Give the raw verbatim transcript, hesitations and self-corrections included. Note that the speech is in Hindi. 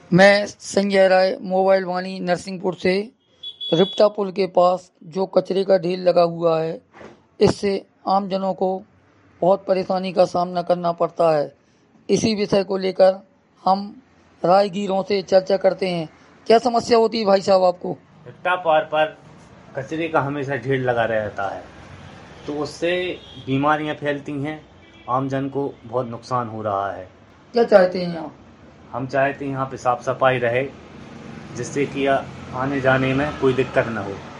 मैं संजय राय मोबाइल वाणी नरसिंहपुर से रिप्टा पुल के पास जो कचरे का ढेर लगा हुआ है, इससे आम जनों को बहुत परेशानी का सामना करना पड़ता है। इसी विषय को लेकर हम राहगीरों से चर्चा करते हैं। क्या समस्या होती है भाई साहब आपको? रिप्टा पार पर कचरे का हमेशा ढेर लगा रहता है, तो उससे बीमारियां फैलती हैं। आमजन को बहुत नुकसान हो रहा है। क्या चाहते हैं आप? हम चाहते हैं यहाँ पे साफ सफाई रहे, जिससे कि आने जाने में कोई दिक्कत न हो।